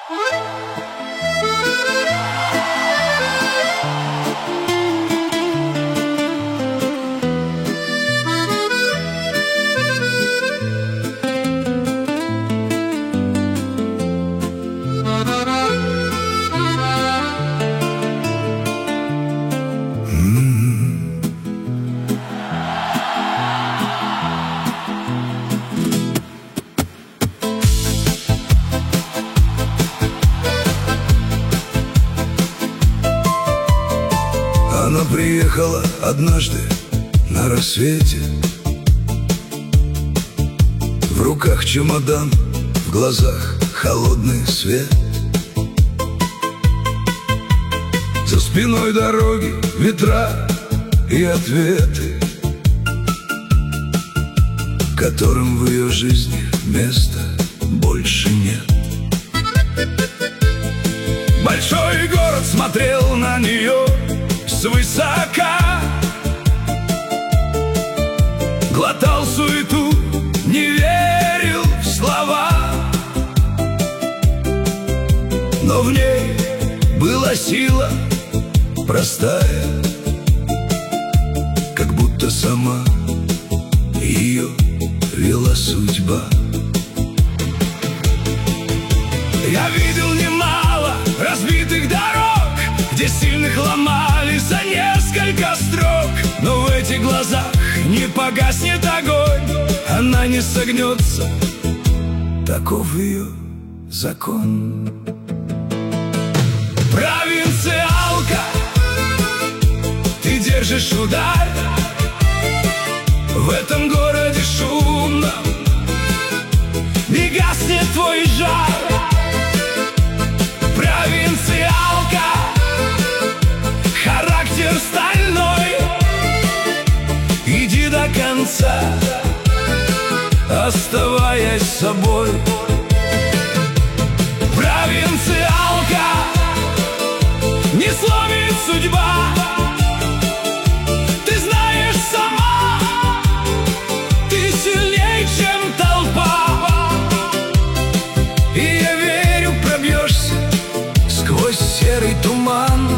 Она приехала однажды на рассвете, в руках чемодан, в глазах холодный свет. За спиной дороги, ветра и ответы, которым в ее жизни места больше нет. Большой город смотрел на нее свысока, глотал суету, не верил в слова, но в ней была сила простая, как будто сама ее вела судьба. Я видел немало разбитых дорог, где сильных ломали за несколько строк, но в этих глазах не погаснет огонь, она не согнется, таков ее закон. Провинциалка, ты держишь удар, в этом городе шумно, не гаснет твой жар. Провинциалка, характер стальной, иди до конца, оставаясь собой. Провинциалка, не сломит судьба, ты знаешь сама, ты сильней, чем толпа. И я верю, пробьешься сквозь серый туман.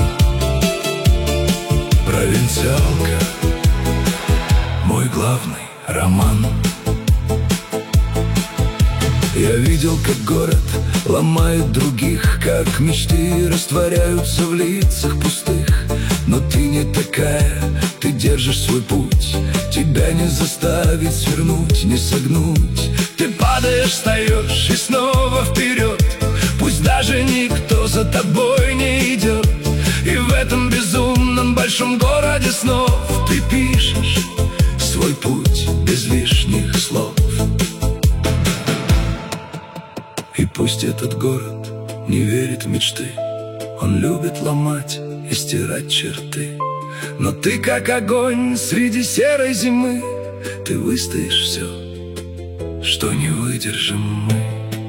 Провинциалка, мой главный роман. Я видел, как город ломает других, как мечты растворяются в лицах пустых. Но ты не такая, ты держишь свой путь, тебя не заставить свернуть, не согнуть. Ты падаешь, встаешь и снова вперед, пусть даже никто за тобой не идет. И в этом безумном большом городе снов ты пишешь свой путь без лишних слов. И пусть этот город не верит в мечты, он любит ломать и стирать черты, но ты как огонь среди серой зимы, ты выстоишь все, что не выдержим мы.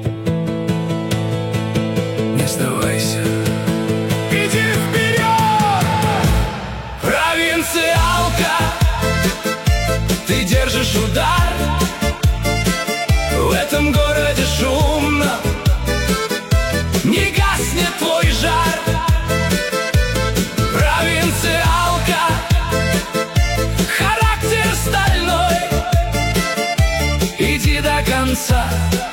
Не сдавайся, иди вперед! Провинциалка, ты держишь удар, в этом городе шумно, не гаснет твой жар. Провинциалка, характер стальной, иди до конца,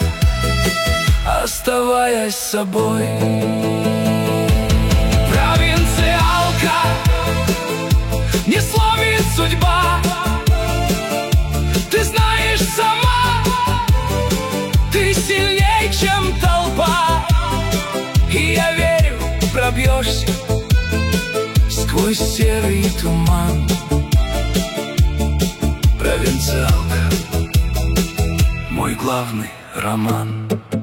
оставаясь собой. Провинциалка, не сломит судьба, ты знаешь сама, ты сильней, чем толпа. И я верю, пробьешься сквозь серый туман. Провинциалка, мой главный роман.